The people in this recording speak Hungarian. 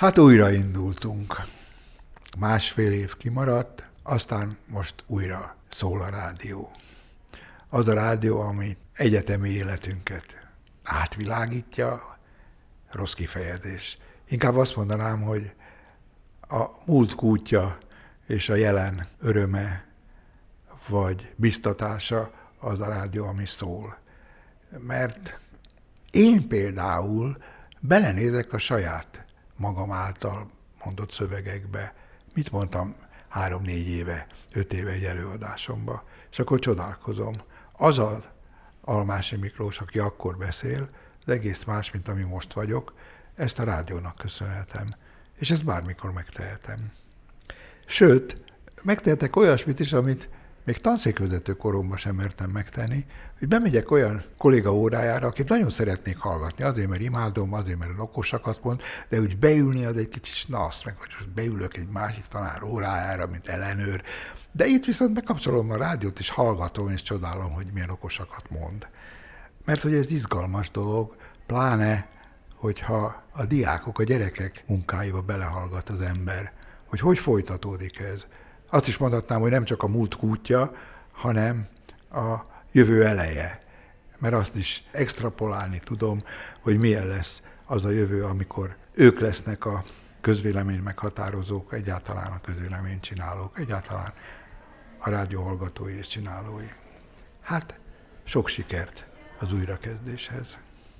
Hát újraindultunk. Másfél év kimaradt, aztán most újra szól a rádió. Az a rádió, ami egyetemi életünket átvilágítja, rossz kifejezés. Inkább azt mondanám, hogy a múlt kútja és a jelen öröme vagy biztatása az a rádió, ami szól. Mert én például belenézek a saját magam által mondott szövegekbe. Mit mondtam 3-4 éve, 5 éve egy előadásomba, és akkor csodálkozom. Az az Almási Miklós, aki akkor beszél, az egész más, mint ami most vagyok, ezt a rádiónak köszönhetem. És ezt bármikor megtehetem. Sőt, megtehetek olyasmit is, amit még tanszékvezető koromban sem mertem megtenni, hogy bemegyek olyan kolléga órájára, akit nagyon szeretnék hallgatni, azért, mert imádom, azért, mert okosakat mond, de úgy beülni az egy kicsit snasz, meg hogy most beülök egy másik tanár órájára, mint ellenőr. De itt viszont bekapcsolom a rádiót, és hallgatom, és csodálom, hogy milyen okosakat mond. Mert hogy ez izgalmas dolog, pláne, hogyha a diákok, a gyerekek munkáiba belehallgat az ember, hogy folytatódik ez. Azt is mondhatnám, hogy nem csak a múlt kútja, hanem a jövő eleje. Mert azt is extrapolálni tudom, hogy milyen lesz az a jövő, amikor ők lesznek a közvélemény meghatározók, egyáltalán a közvélemény csinálók, egyáltalán a rádió hallgatói és csinálói. Hát sok sikert az újrakezdéshez.